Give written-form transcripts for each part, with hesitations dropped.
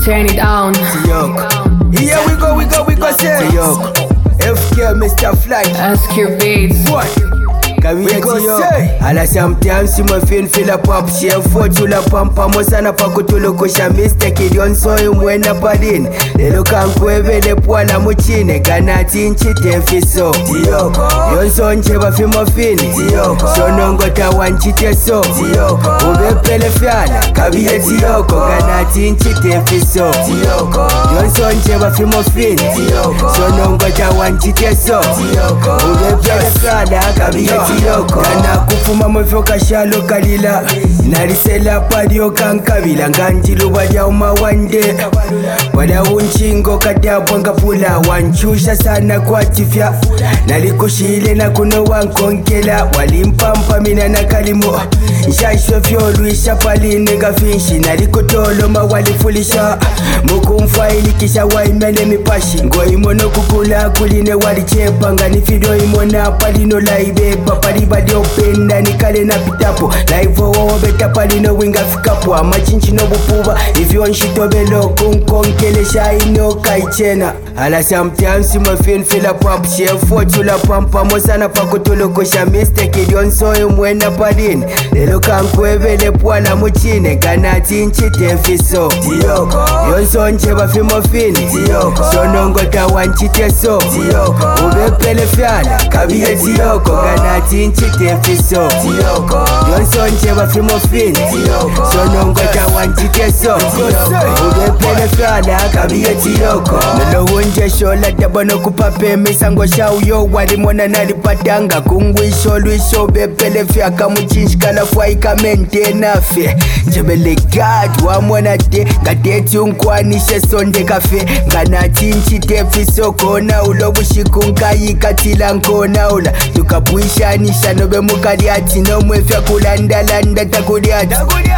Turn it on. Tiyoko. Here we go, say Tiyoko. FK Mr. Flight. Ask your beats. What? We go say ala sometimes my feel a pop share for tula pampa mosana pakutulu kusha mistake ilionso imwena padini lelo kankweve lepwala muchine ganati nchite fiso Tiyoko yonso nche bafimo fini Tiyoko sonongo tawa nchite so Tiyoko ubepele fyala kabiye Tiyoko ganati nchite fiso Tiyoko yonso nche bafimo fini Tiyoko sonongo tawa nchite so Tiyoko ubepele fyala kabiye Tiyoko kana kufuma mwefoka shalo kalila nalisela padio kankabila nganjilu wajia umawande wada unchingo katapo ngapula wanchusha sana kwa tifya nalikushile na kuno wankonkela walimpampa mina na kalimo nshashwe fyoluisha paline gafinshi nalikutoloma walifulisha mukumfaili kisha waimene mipashi ngoimono kukula kuline walichepa nganifido imona palino laibepa palibadi openda nikale na pitapo laivo wobeta palino winga fikapo amachinchi no bupuba ifyo nshitobelo kunkonkelesha ino kaichena ala sometimes mafin fila pop shefo tula pampa mosana pakutulukosha mistake ilionso imwena palini lelo kankwevele pwala muchine ganati nchite fiso Tiyoko yonso nche bafimo fini Tiyoko sonongo tawa nchite so Tiyoko ubepele fyala kabiye Tiyoko ganati nchite fiso Tiyoko yonso nche bafimo fini Tiyoko sonongo tawa nchite so ubepele fyala kabiye Tiyoko lelo unje shola dabono kupape misango shauyo walimona nalipatanga kungwisho luisho bepele fyaka muchinshikala fwaika nafe jebele gad wamwana te ngateti unkwanishe sonde kafe nganati nchite fiso kona ulo bushiku nkayikatila nkona ula tukapwishanisha nobe mukaliati nomwefya kulandalanda takuliati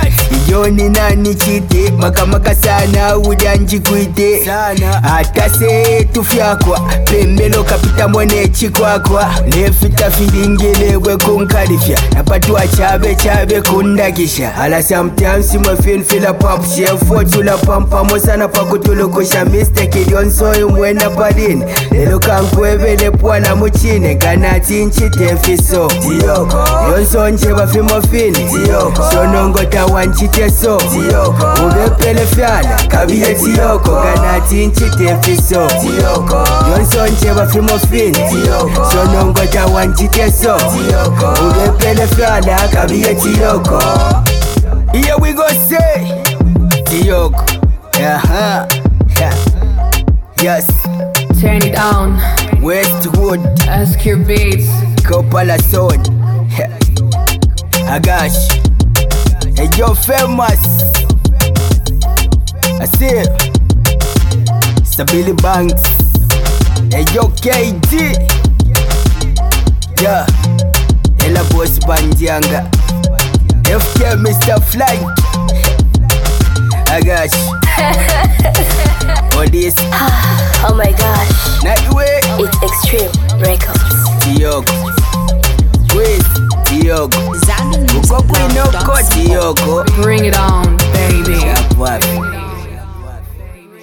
iyoni nani chite makamaka sana udanjikwite hata se tufyakwa pembelo kapita mwene chikwakwa nefita filingelewe kunkalifya napatuwa chabe kundakisha ala sometimes mafin fila pop shefo tula pampa mosana pakutulukosha mistake ilionso imwena padini lelo kankwevele pwala muchine ganati nchite fiso Tiyoko yonso nche bafimo fini Tiyoko sonongo tawa nchite so Tiyoko ubepele fyala kabiye Tiyoko ganati nchite fiso Tiyoko yonso nche bafimo fini Tiyoko sonongo tawa nchite so Tiyoko ubepele fyala kabiye Tiyoko. Here we go say Tiyoko. Yes. Turn it on. Westwood. Ask your beats. Kopala Sword. Agash. Hey yo famous. I see it. Stabili Banks. Hey yo KD. Yeah. Ella Boss Bandianga. FK Mr. Flight. Agash. All this. Oh my gosh. Night way. It's Extreme Records. Tiyoko. Wait, Tiyoko. Uko kwino ko Tiyoko. Bring it on, baby. Chapwapi.